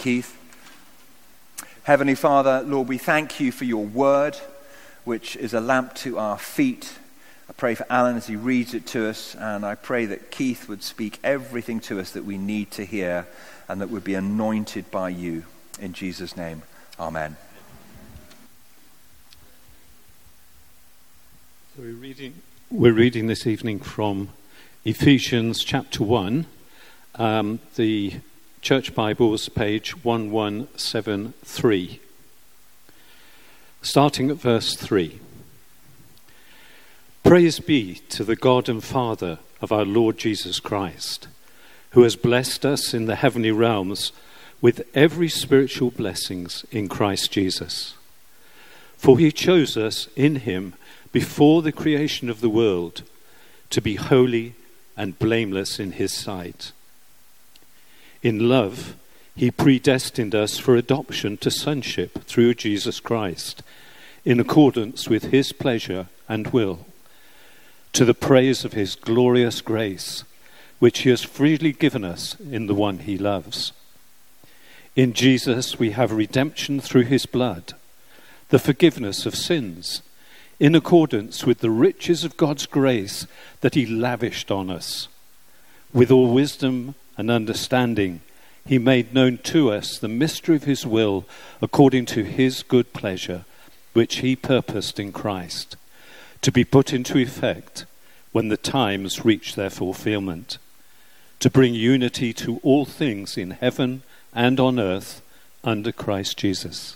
Keith. Heavenly Father, Lord, we thank you for your word, which is a lamp to our feet. I pray for Alan as he reads it to us, and I pray that Keith would speak everything to us that we need to hear and that would be anointed by you. In Jesus' name, amen. So we're reading this evening from Ephesians chapter 1, the Church Bibles, page 1173. Starting at verse 3. Praise be to the God and Father of our Lord Jesus Christ, who has blessed us in the heavenly realms with every spiritual blessings in Christ Jesus. For he chose us in him before the creation of the world to be holy and blameless in his sight. In love, he predestined us for adoption to sonship through Jesus Christ, in accordance with his pleasure and will, to the praise of his glorious grace, which he has freely given us in the one he loves. In Jesus we have redemption through his blood, the forgiveness of sins, in accordance with the riches of God's grace that he lavished on us. With all wisdom and understanding, he made known to us the mystery of his will according to his good pleasure, which he purposed in Christ, to be put into effect when the times reach their fulfillment, to bring unity to all things in heaven and on earth under Christ Jesus.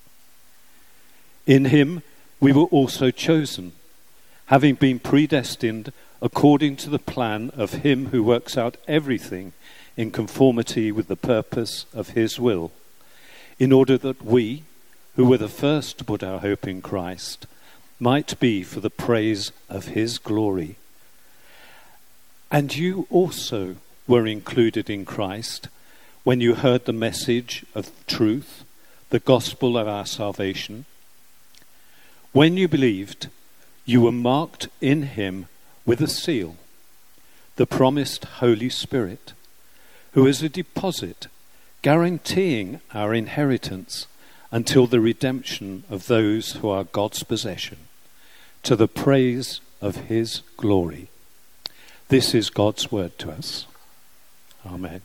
In him we were also chosen, having been predestined according to the plan of him who works out everything in conformity with the purpose of his will, in order that we, who were the first to put our hope in Christ, might be for the praise of his glory. And you also were included in Christ when you heard the message of truth, the gospel of our salvation. When you believed, you were marked in him with a seal, the promised Holy Spirit, who is a deposit guaranteeing our inheritance until the redemption of those who are God's possession, to the praise of his glory. This is God's word to us. Amen.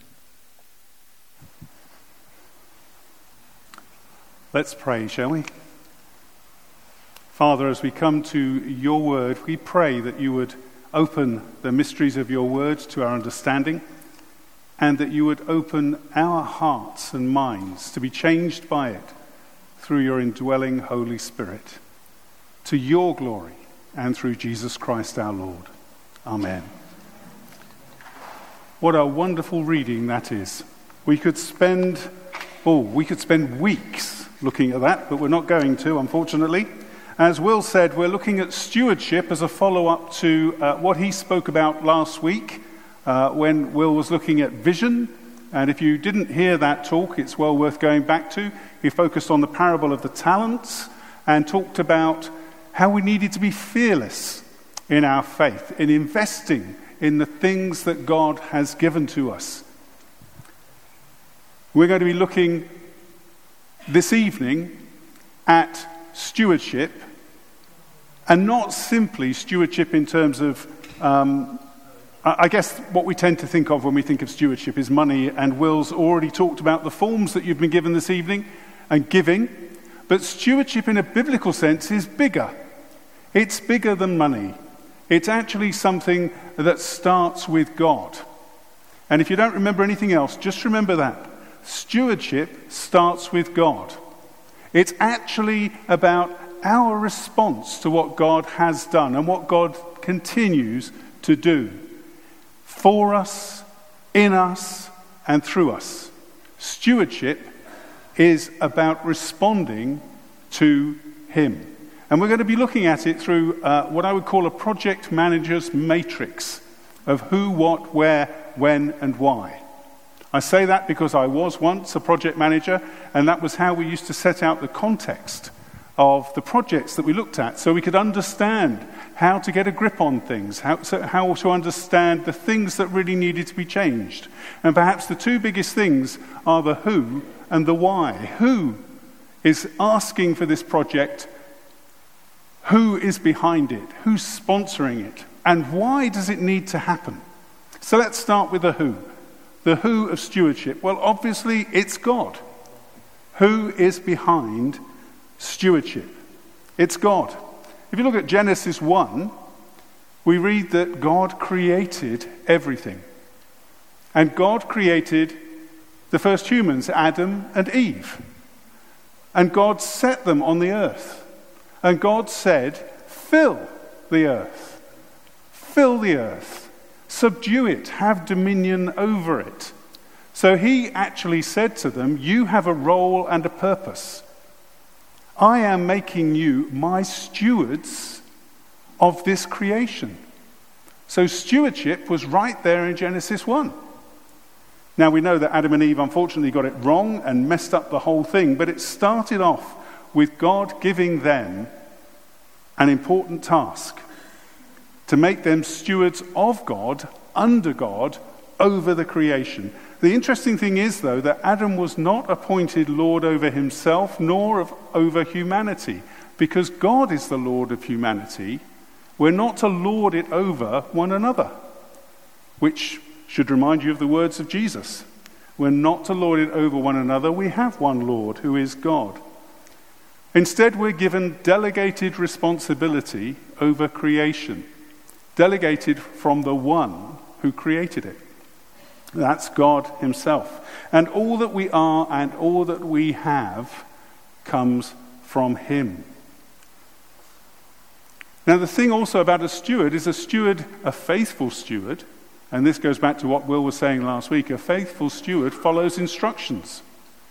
Let's pray, shall we? Father, as we come to your word, we pray that you would open the mysteries of your word to our understanding, and that you would open our hearts and minds to be changed by it through your indwelling Holy Spirit, to your glory and through Jesus Christ our Lord. Amen. What a wonderful reading that is. We could spend weeks looking at that, but we're not going to, unfortunately. As Will said, we're looking at stewardship as a follow-up to what he spoke about last week when Will was looking at vision. And if you didn't hear that talk, it's well worth going back to. He focused on the parable of the talents and talked about how we needed to be fearless in our faith, in investing in the things that God has given to us. We're going to be looking this evening at stewardship, and not simply stewardship in terms of, I guess what we tend to think of when we think of stewardship is money, and Will's already talked about the forms that you've been given this evening and giving, but stewardship in a biblical sense is bigger. It's bigger than money. It's actually something that starts with God. And if you don't remember anything else, just remember that. Stewardship starts with God. It's actually about our response to what God has done and what God continues to do for us, in us, and through us. Stewardship is about responding to him. And we're going to be looking at it through what I would call a project manager's matrix of who, what, where, when, and why. I say that because I was once a project manager, and that was how we used to set out the context of the projects that we looked at, so we could understand how to get a grip on things, how to understand the things that really needed to be changed. And perhaps the two biggest things are the who and the why. Who is asking for this project? Who is behind it? Who's sponsoring it? And why does it need to happen? So let's start with the who. The who of stewardship. Well, obviously, it's God. Who is behind stewardship? It's God. If you look at Genesis 1, we read that God created everything. And God created the first humans, Adam and Eve. And God set them on the earth. And God said, fill the earth. Fill the earth. Subdue it. Have dominion over it. So he actually said to them, you have a role and a purpose. I am making you my stewards of this creation. So stewardship was right there in Genesis 1. Now we know that Adam and Eve unfortunately got it wrong and messed up the whole thing, but it started off with God giving them an important task to make them stewards of God, under God, over the creation. The interesting thing is, though, that Adam was not appointed Lord over himself, nor over humanity. Because God is the Lord of humanity, we're not to lord it over one another. Which should remind you of the words of Jesus. We're not to lord it over one another, we have one Lord, who is God. Instead, we're given delegated responsibility over creation. Delegated from the one who created it. That's God himself. And all that we are and all that we have comes from him. Now the thing also about a steward is a faithful steward, and this goes back to what Will was saying last week, a faithful steward follows instructions.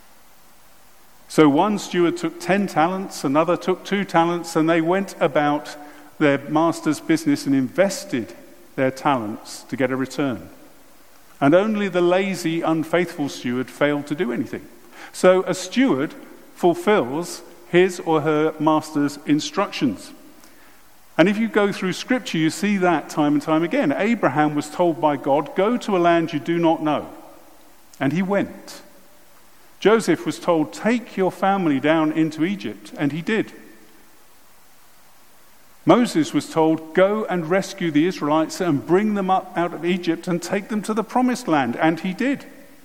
So one steward took 10 talents, another took 2 talents, and they went about their master's business and invested their talents to get a return. And only the lazy, unfaithful steward failed to do anything. So a steward fulfills his or her master's instructions. And if you go through Scripture, you see that time and time again. Abraham was told by God, go to a land you do not know. And he went. Joseph was told, take your family down into Egypt. And he did. Moses was told, go and rescue the Israelites and bring them up out of Egypt and take them to the promised land. And he did.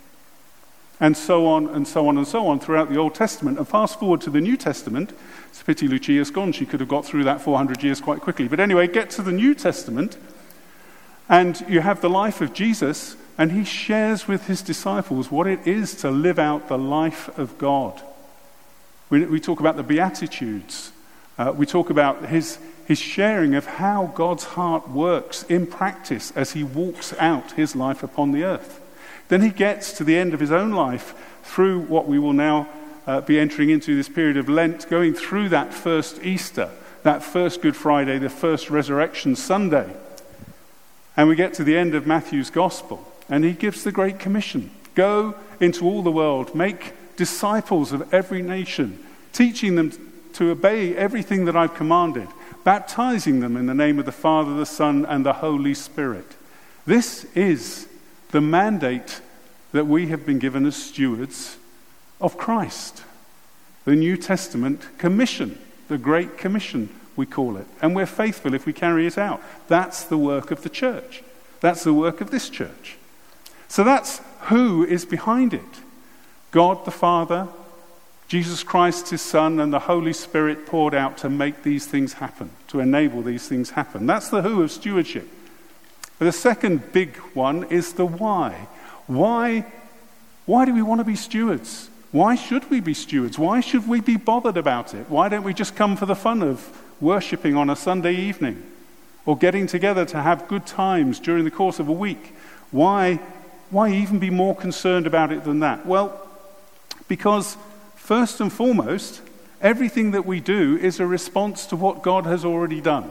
And so on and so on and so on throughout the Old Testament. And fast forward to the New Testament. It's a pity Lucia's gone. She could have got through that 400 years quite quickly. But anyway, get to the New Testament. And you have the life of Jesus. And he shares with his disciples what it is to live out the life of God. We talk about the Beatitudes. We talk about his sharing of how God's heart works in practice as he walks out his life upon the earth. Then he gets to the end of his own life through what we will now be entering into this period of Lent, going through that first Easter, that first Good Friday, the first Resurrection Sunday. And we get to the end of Matthew's Gospel, and he gives the Great Commission. Go into all the world, make disciples of every nation, teaching them to obey everything that I've commanded, baptizing them in the name of the Father, the Son, and the Holy Spirit. This is the mandate that we have been given as stewards of Christ. The New Testament commission, the Great Commission, we call it. And we're faithful if we carry it out. That's the work of the church. That's the work of this church. So that's who is behind it. God the Father, Jesus Christ, his Son, and the Holy Spirit poured out to make these things happen, to enable these things happen. That's the who of stewardship. But the second big one is the why. Why do we want to be stewards? Why should we be stewards? Why should we be bothered about it? Why don't we just come for the fun of worshipping on a Sunday evening or getting together to have good times during the course of a week? Why even be more concerned about it than that? Well, because first and foremost, everything that we do is a response to what God has already done.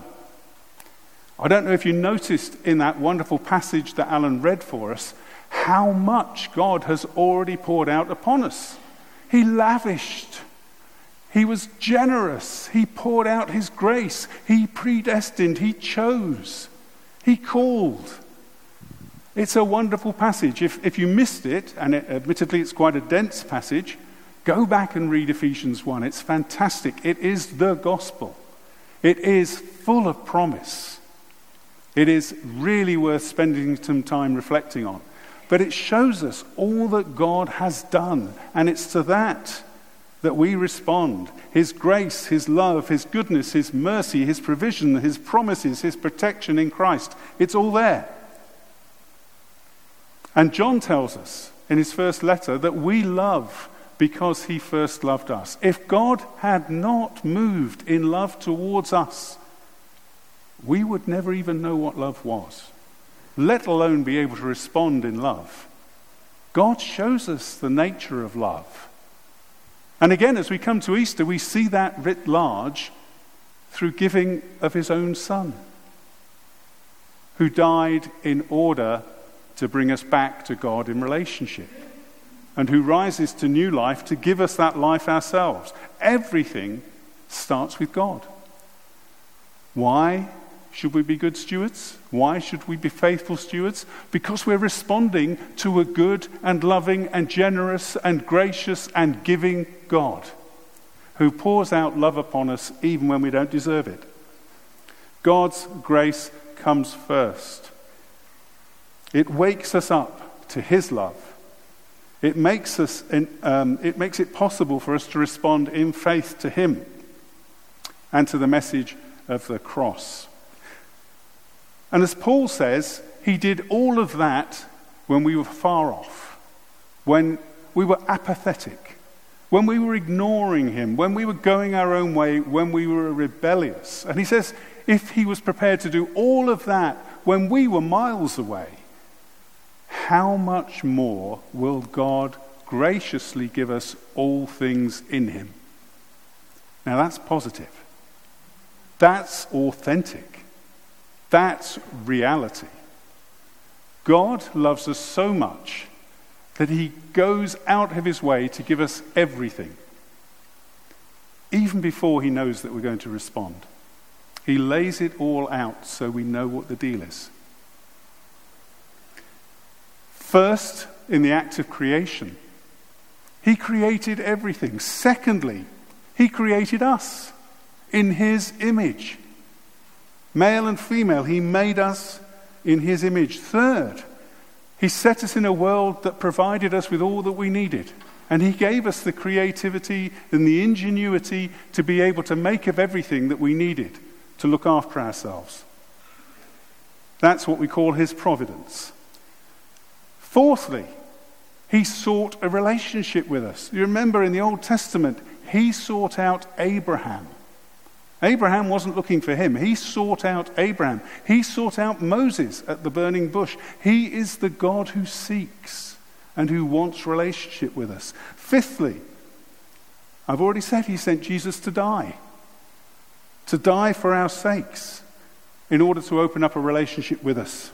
I don't know if you noticed in that wonderful passage that Alan read for us, how much God has already poured out upon us. He lavished. He was generous. He poured out his grace. He predestined. He chose. He called. It's a wonderful passage. If you missed it, and admittedly it's quite a dense passage, Go back and read Ephesians 1. It's fantastic. It is the gospel. It is full of promise. It is really worth spending some time reflecting on. But it shows us all that God has done, and it's to that we respond. His grace, his love, his goodness, his mercy, his provision, his promises, his protection in Christ. It's all there. And John tells us in his first letter that we love because he first loved us. If God had not moved in love towards us, we would never even know what love was, let alone be able to respond in love. God shows us the nature of love. And again, as we come to Easter, we see that writ large through giving of his own Son, who died in order to bring us back to God in relationship, and who rises to new life to give us that life ourselves. Everything starts with God. Why should we be good stewards? Why should we be faithful stewards? Because we're responding to a good and loving and generous and gracious and giving God, who pours out love upon us even when we don't deserve it. God's grace comes first. It wakes us up to his love. It makes it possible for us to respond in faith to him and to the message of the cross. And as Paul says, he did all of that when we were far off, when we were apathetic, when we were ignoring him, when we were going our own way, when we were rebellious. And he says, if he was prepared to do all of that when we were miles away, how much more will God graciously give us all things in him? Now that's positive. That's authentic. That's reality. God loves us so much that he goes out of his way to give us everything, even before he knows that we're going to respond. He lays it all out so we know what the deal is. First, in the act of creation, he created everything. Secondly, he created us in his image. Male and female, he made us in his image. Third, he set us in a world that provided us with all that we needed. And he gave us the creativity and the ingenuity to be able to make of everything that we needed to look after ourselves. That's what we call his providence. Fourthly, he sought a relationship with us. You remember in the Old Testament, he sought out Abraham. Abraham wasn't looking for him. He sought out Abraham. He sought out Moses at the burning bush. He is the God who seeks and who wants relationship with us. Fifthly, I've already said he sent Jesus to die for our sakes in order to open up a relationship with us.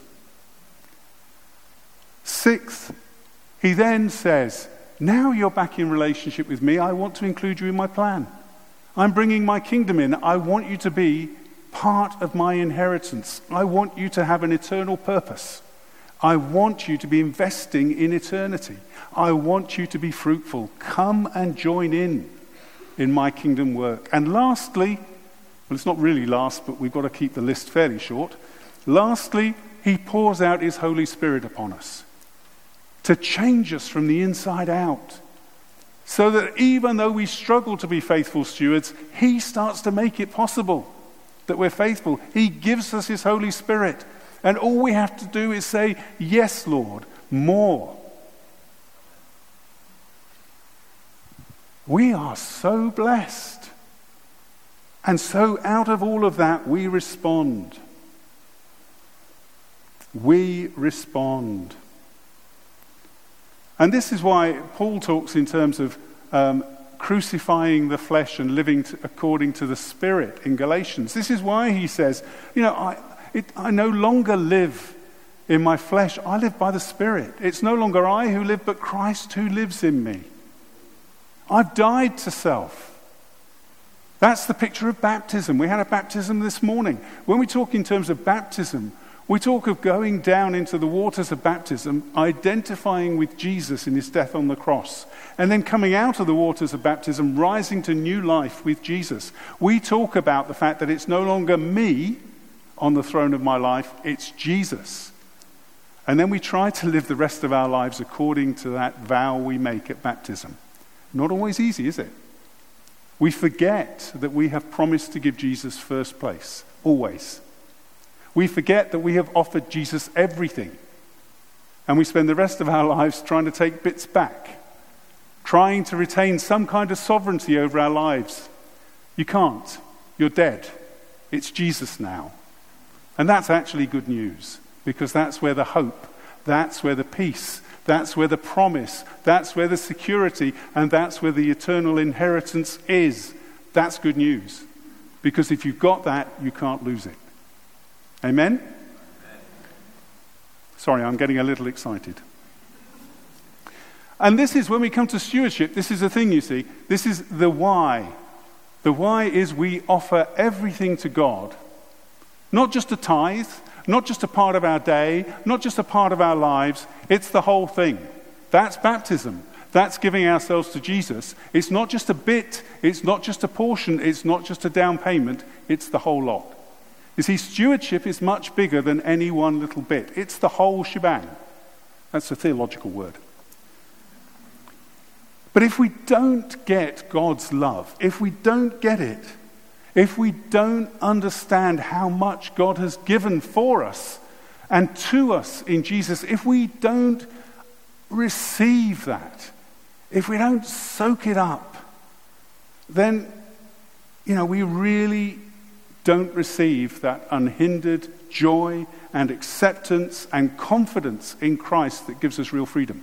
Sixth, he then says, now you're back in relationship with me, I want to include you in my plan. I'm bringing my kingdom in. I want you to be part of my inheritance. I want you to have an eternal purpose. I want you to be investing in eternity. I want you to be fruitful. Come and join in my kingdom work. And lastly, well, it's not really last, but we've got to keep the list fairly short. Lastly, he pours out his Holy Spirit upon us to change us from the inside out, so that even though we struggle to be faithful stewards, he starts to make it possible that we're faithful. He gives us his Holy Spirit, and all we have to do is say, yes, Lord, more. We are so blessed. And so out of all of that, we respond. We respond. And this is why Paul talks in terms of crucifying the flesh and living according to the Spirit in Galatians. This is why he says, I no longer live in my flesh. I live by the Spirit. It's no longer I who live, but Christ who lives in me. I've died to self. That's the picture of baptism. We had a baptism this morning. When we talk in terms of baptism, We talk of going down into the waters of baptism, identifying with Jesus in his death on the cross, and then coming out of the waters of baptism, rising to new life with Jesus. We talk about the fact that it's no longer me on the throne of my life, it's Jesus. And then we try to live the rest of our lives according to that vow we make at baptism. Not always easy, is it? We forget that we have promised to give Jesus first place, always. We forget that we have offered Jesus everything. And we spend the rest of our lives trying to take bits back, trying to retain some kind of sovereignty over our lives. You can't. You're dead. It's Jesus now. And that's actually good news, because that's where the hope, that's where the peace, that's where the promise, that's where the security, and that's where the eternal inheritance is. That's good news. Because if you've got that, you can't lose it. Amen? Sorry, I'm getting a little excited. And this is, when we come to stewardship, this is the thing, you see. This is the why. The why is we offer everything to God. Not just a tithe, not just a part of our day, not just a part of our lives. It's the whole thing. That's baptism. That's giving ourselves to Jesus. It's not just a bit. It's not just a portion. It's not just a down payment. It's the whole lot. You see, stewardship is much bigger than any one little bit. It's the whole shebang. That's a theological word. But if we don't get God's love, if we don't get it, if we don't understand how much God has given for us and to us in Jesus, if we don't receive that, if we don't soak it up, then, we really don't receive that unhindered joy and acceptance and confidence in Christ that gives us real freedom.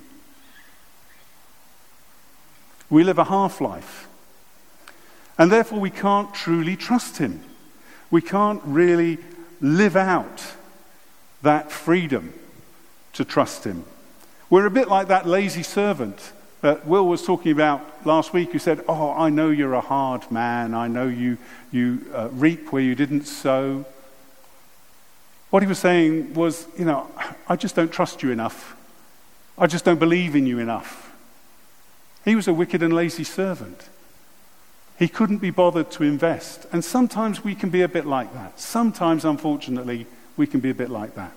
We live a half-life. And therefore we can't truly trust him. We can't really live out that freedom to trust him. We're a bit like that lazy servant that Will was talking about last week, who said, "Oh, I know you're a hard man. I know you reap where you didn't sow." What he was saying was, I just don't trust you enough. I just don't believe in you enough. He was a wicked and lazy servant. He couldn't be bothered to invest. And sometimes we can be a bit like that. Sometimes, unfortunately, we can be a bit like that.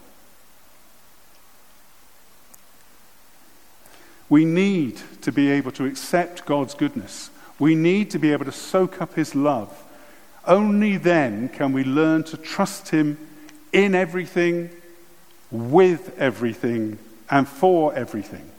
We need to be able to accept God's goodness. We need to be able to soak up his love. Only then can we learn to trust him in everything, with everything, and for everything.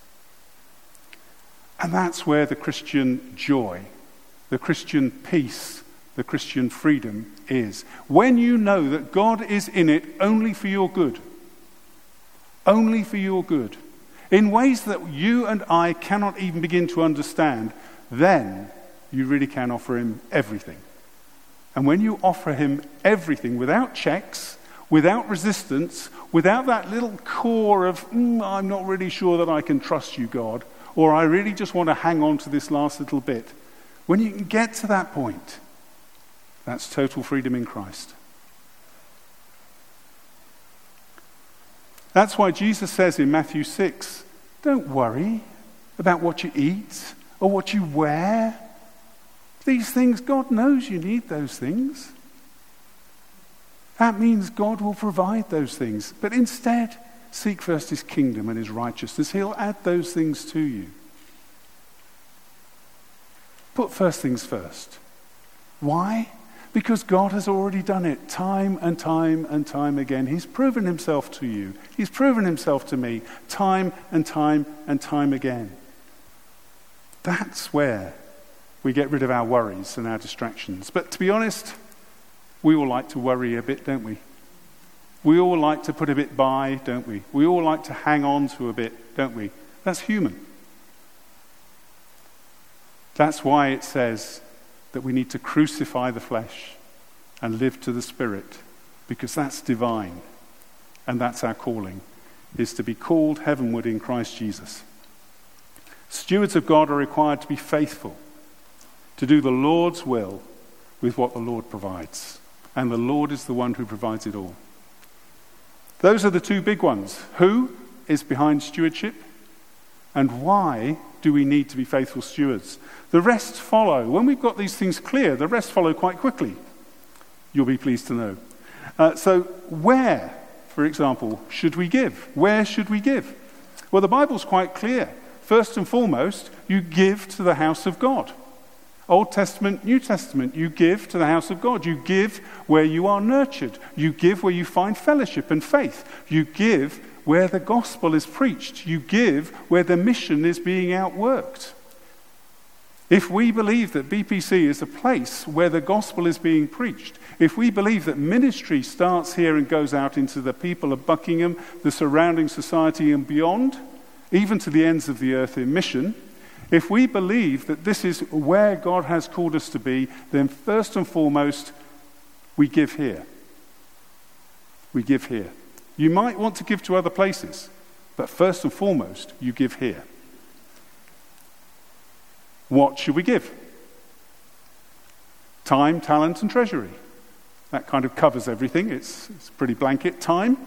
And that's where the Christian joy, the Christian peace, the Christian freedom is. When you know that God is in it only for your good. Only for your good. In ways that you and I cannot even begin to understand, then you really can offer him everything. And when you offer him everything without checks, without resistance, without that little core of, I'm not really sure that I can trust you, God, or I really just want to hang on to this last little bit. When you can get to that point, that's total freedom in Christ. That's why Jesus says in Matthew 6, don't worry about what you eat or what you wear. These things, God knows you need those things. That means God will provide those things. But instead, seek first his kingdom and his righteousness. He'll add those things to you. Put first things first. Why? Because God has already done it time and time and time again. He's proven himself to you. He's proven himself to me time and time and time again. That's where we get rid of our worries and our distractions. But to be honest, we all like to worry a bit, don't we? We all like to put a bit by, don't we? We all like to hang on to a bit, don't we? That's human. That's why it says that we need to crucify the flesh and live to the Spirit, because that's divine, and that's our calling, is to be called heavenward in Christ Jesus. Stewards of God are required to be faithful, to do the Lord's will with what the Lord provides, and the Lord is the one who provides it all. Those are the two big ones. Who is behind stewardship? And why do we need to be faithful stewards? The rest follow. When we've got these things clear, the rest follow quite quickly. You'll be pleased to know. So where, for example, should we give? Where should we give? Well, the Bible's quite clear. First and foremost, you give to the house of God. Old Testament, New Testament, you give to the house of God. You give where you are nurtured. You give where you find fellowship and faith. You give where the gospel is preached. You give where the mission is being outworked. If we believe that BPC is a place where the gospel is being preached, if we believe that ministry starts here and goes out into the people of Buckingham, the surrounding society and beyond, even to the ends of the earth in mission, if we believe that this is where God has called us to be, then first and foremost, we give here. We give here. You might want to give to other places, but first and foremost, you give here. What should we give? Time, talent, and treasury. That kind of covers everything. It's pretty blanket. Time.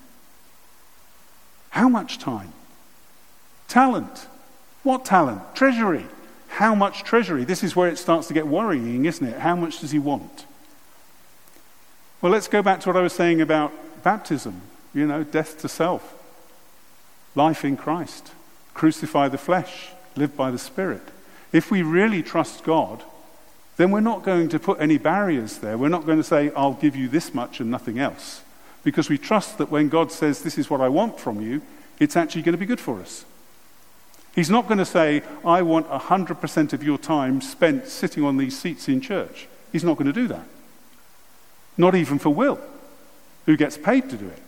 How much time? Talent. What talent? Treasury. How much treasury? This is where it starts to get worrying, isn't it? How much does he want? Well, let's go back to what I was saying about baptism. You know, death to self. Life in Christ. Crucify the flesh. Live by the Spirit. If we really trust God, then we're not going to put any barriers there. We're not going to say, I'll give you this much and nothing else. Because we trust that when God says, this is what I want from you, it's actually going to be good for us. He's not going to say, I want 100% of your time spent sitting on these seats in church. He's not going to do that. Not even for Will, who gets paid to do it.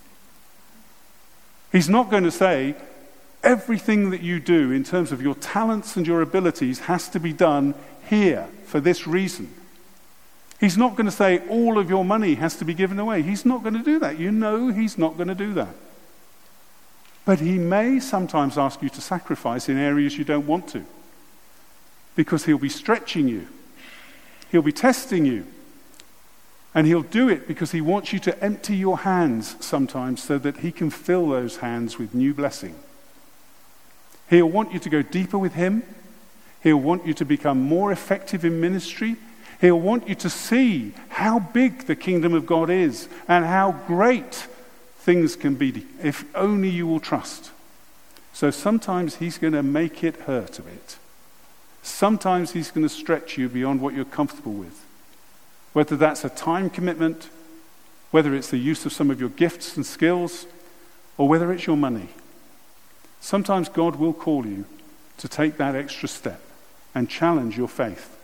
He's not going to say, everything that you do in terms of your talents and your abilities has to be done here for this reason. He's not going to say all of your money has to be given away. He's not going to do that. You know he's not going to do that. But he may sometimes ask you to sacrifice in areas you don't want to, because he'll be stretching you. He'll be testing you. And he'll do it because he wants you to empty your hands sometimes so that he can fill those hands with new blessing. He'll want you to go deeper with him. He'll want you to become more effective in ministry. He'll want you to see how big the kingdom of God is and how great things can be if only you will trust. So sometimes he's going to make it hurt a bit. Sometimes he's going to stretch you beyond what you're comfortable with. Whether that's a time commitment, whether it's the use of some of your gifts and skills, or whether it's your money. Sometimes God will call you to take that extra step and challenge your faith.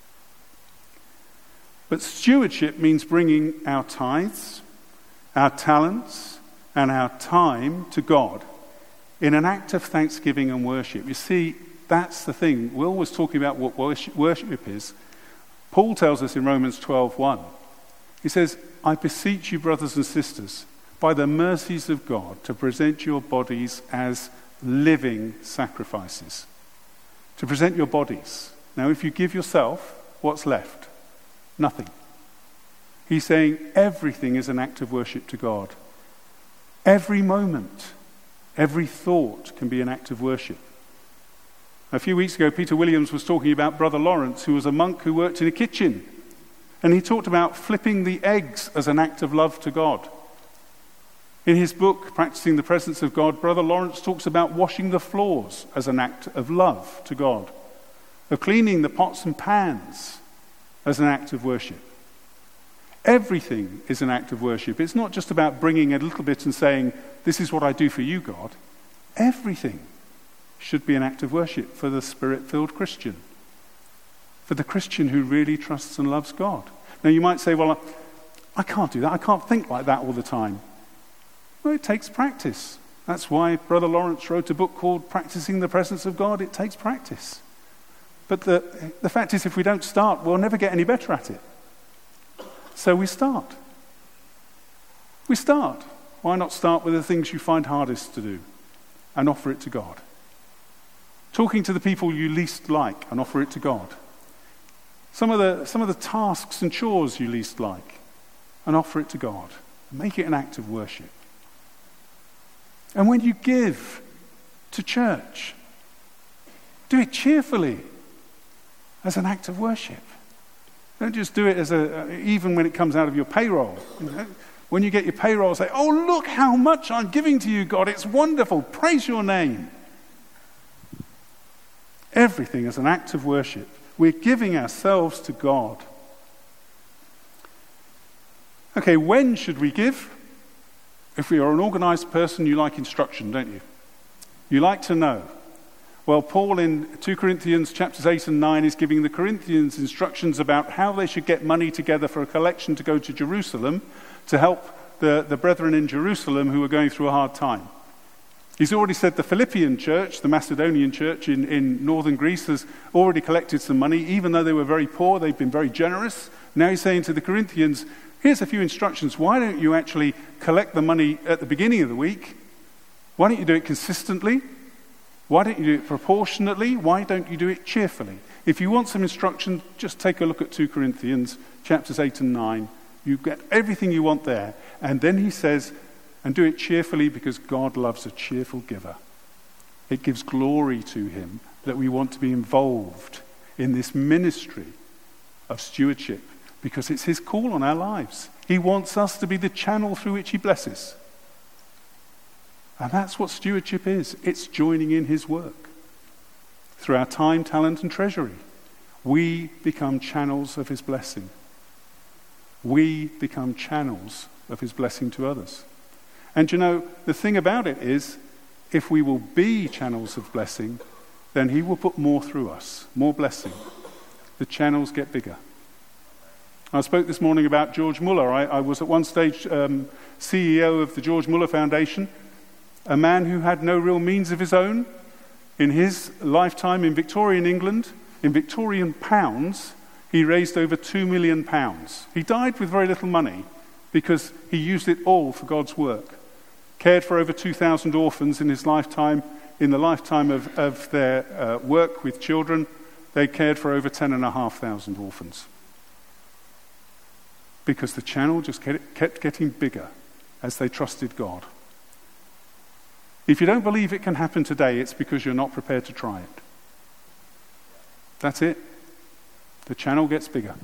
But stewardship means bringing our tithes, our talents, and our time to God in an act of thanksgiving and worship. You see, that's the thing. Will was talking about what worship is. Paul tells us in Romans 12:1. He says, I beseech you, brothers and sisters, by the mercies of God, to present your bodies as living sacrifices. To present your bodies. Now, if you give yourself, what's left? Nothing. He's saying everything is an act of worship to God. Every moment, every thought can be an act of worship. A few weeks ago, Peter Williams was talking about Brother Lawrence, who was a monk who worked in a kitchen. And he talked about flipping the eggs as an act of love to God. In his book, Practicing the Presence of God, Brother Lawrence talks about washing the floors as an act of love to God, of cleaning the pots and pans as an act of worship. Everything is an act of worship. It's not just about bringing a little bit and saying, this is what I do for you, God. Everything should be an act of worship for the Spirit-filled Christian, for the Christian who really trusts and loves God. Now you might say, well, I can't do that. I can't think like that all the time. Well, it takes practice. That's why Brother Lawrence wrote a book called Practicing the Presence of God. It takes practice. But the fact is, if we don't start, we'll never get any better at it. So we start. We start. Why not start with the things you find hardest to do and offer it to God? Talking to the people you least like and offer it to God. Some of the tasks and chores you least like and offer it to God. Make it an act of worship. And when you give to church, do it cheerfully as an act of worship. Don't just do it even when it comes out of your payroll. When you get your payroll, say, oh, look how much I'm giving to you, God. It's wonderful. Praise your name. Everything is an act of worship. We're giving ourselves to God. Okay, when should we give? If we are an organized person, you like instruction, don't you? You like to know. Well, Paul in 2 Corinthians chapters 8 and 9 is giving the Corinthians instructions about how they should get money together for a collection to go to Jerusalem to help the brethren in Jerusalem who are going through a hard time. He's already said the Philippian church, the Macedonian church in northern Greece, has already collected some money. Even though they were very poor, they've been very generous. Now he's saying to the Corinthians, here's a few instructions. Why don't you actually collect the money at the beginning of the week? Why don't you do it consistently? Why don't you do it proportionately? Why don't you do it cheerfully? If you want some instruction, just take a look at 2 Corinthians chapters 8 and 9. You get everything you want there. And then he says, and do it cheerfully because God loves a cheerful giver. It gives glory to him that we want to be involved in this ministry of stewardship because it's his call on our lives. He wants us to be the channel through which he blesses. And that's what stewardship is. It's joining in his work. Through our time, talent, and treasury, we become channels of his blessing. We become channels of his blessing to others. And you know, the thing about it is, if we will be channels of blessing, then he will put more through us, more blessing. The channels get bigger. I spoke this morning about George Muller. I was at one stage CEO of the George Muller Foundation, a man who had no real means of his own. In his lifetime in Victorian England, in Victorian pounds, he raised over £2 million. He died with very little money because he used it all for God's work. Cared for over 2,000 orphans in his lifetime. In the lifetime of their work with children, they cared for over 10,500 orphans. Because the channel just kept getting bigger as they trusted God. If you don't believe it can happen today, it's because you're not prepared to try it. That's it. The channel gets bigger.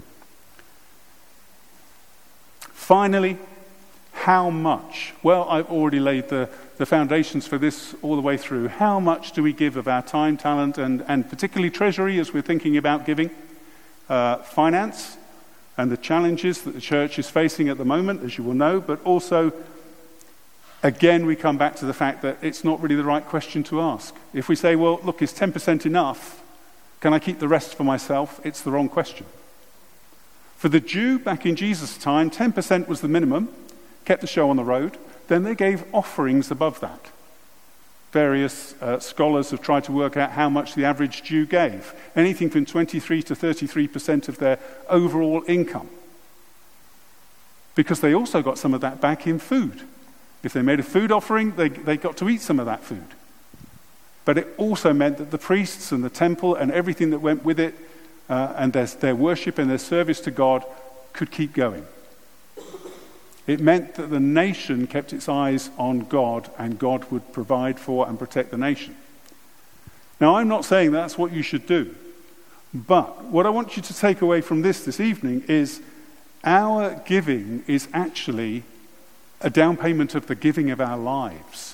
Finally, how much? Well, I've already laid the foundations for this all the way through. How much do we give of our time, talent, and particularly treasury as we're thinking about giving? Finance and the challenges that the church is facing at the moment, as you will know, but also, again, we come back to the fact that it's not really the right question to ask. If we say, well, look, is 10% enough? Can I keep the rest for myself? It's the wrong question. For the Jew back in Jesus' time, 10% was the minimum, kept the show on the road. Then they gave offerings above that. Various scholars have tried to work out how much the average Jew gave. Anything from 23 to 33% of their overall income. Because they also got some of that back in food. If they made a food offering, they got to eat some of that food. But it also meant that the priests and the temple and everything that went with it, and their worship and their service to God could keep going. It meant that the nation kept its eyes on God, and God would provide for and protect the nation. Now, I'm not saying that's what you should do. But what I want you to take away from this evening is our giving is actually a down payment of the giving of our lives.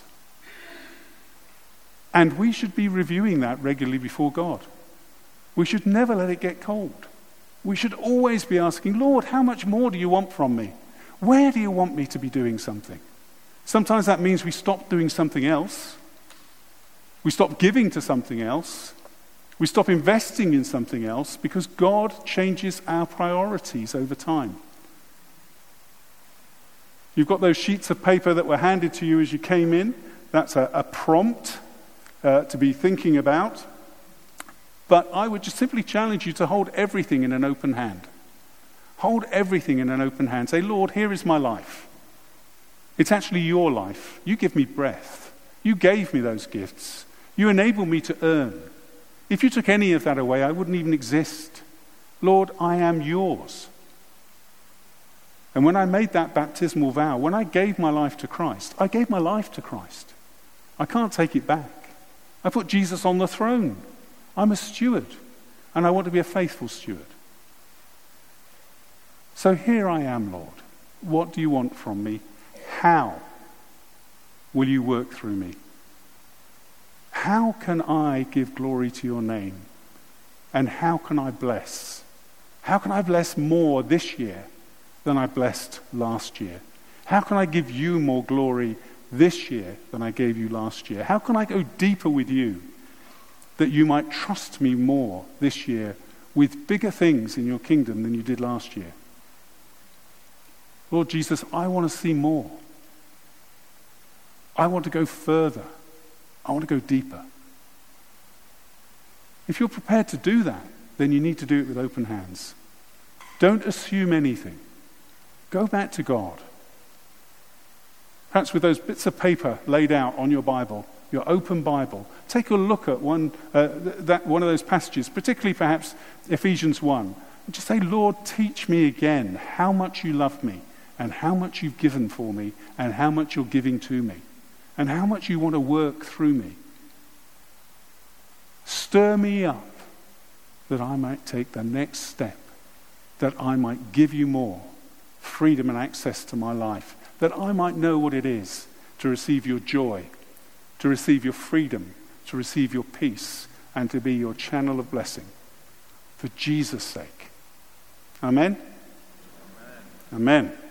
And we should be reviewing that regularly before God. We should never let it get cold. We should always be asking, Lord, how much more do you want from me? Where do you want me to be doing something? Sometimes that means we stop doing something else. We stop giving to something else. We stop investing in something else because God changes our priorities over time. You've got those sheets of paper that were handed to you as you came in. That's a prompt to be thinking about. But I would just simply challenge you to hold everything in an open hand. Hold everything in an open hand. Say, Lord, here is my life. It's actually your life. You give me breath. You gave me those gifts. You enable me to earn. If you took any of that away, I wouldn't even exist. Lord, I am yours. And when I made that baptismal vow, when I gave my life to Christ, I gave my life to Christ. I can't take it back. I put Jesus on the throne. I'm a steward, and I want to be a faithful steward. So here I am, Lord. What do you want from me? How will you work through me? How can I give glory to your name? And how can I bless? How can I bless more this year than I blessed last year? How can I give you more glory this year than I gave you last year? How can I go deeper with you that you might trust me more this year with bigger things in your kingdom than you did last year? Lord Jesus, I want to see more. I want to go further. I want to go deeper. If you're prepared to do that, then you need to do it with open hands. Don't assume anything. Go back to God. Perhaps with those bits of paper laid out on your Bible, your open Bible, take a look at one of those passages, particularly perhaps Ephesians 1, and just say, Lord, teach me again how much you love me, and how much you've given for me, and how much you're giving to me, and how much you want to work through me. Stir me up that I might take the next step, that I might give you more freedom and access to my life, that I might know what it is to receive your joy, to receive your freedom, to receive your peace, and to be your channel of blessing for Jesus' sake. Amen? Amen. Amen.